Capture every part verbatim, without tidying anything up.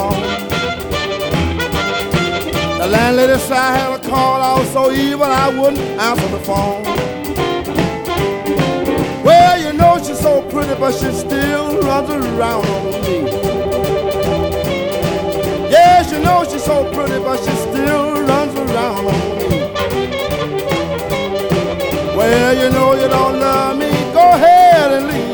phone. The landlady said I had a call, I was so evil I wouldn't answer the phone. Well, you know she's so pretty, but she still runs around on me. Yes, you know she's so pretty, but she still runs around on me. Well, you know you don't love me, go ahead and leave.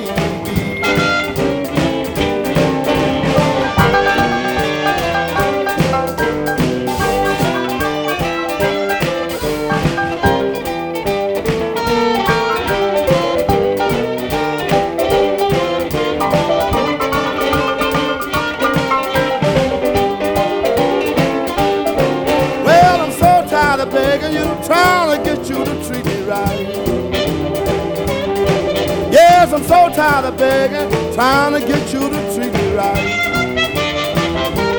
Begging you, trying to get you to treat me right. Yes, I'm so tired of begging, trying to get you to treat me right.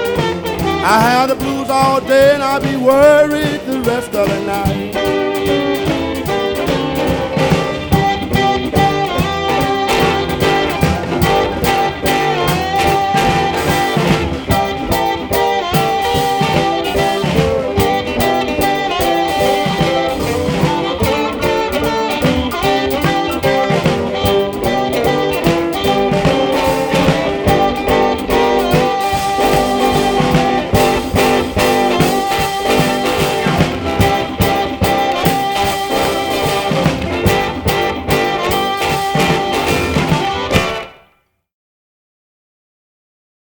I have the blues all day and I'll be worried the rest of the night.